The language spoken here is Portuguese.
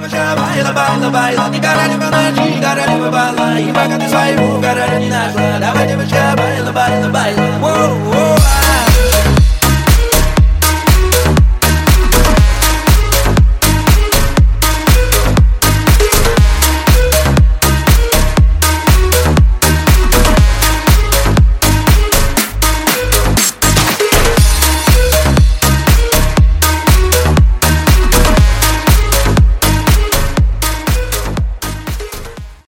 devagar, baila, baila, baila. De caralho, canadinho, caralho, vai bala. E vaga de saiu, caralho, na guarda. Vai devagar, baila, baila, baila. Uou,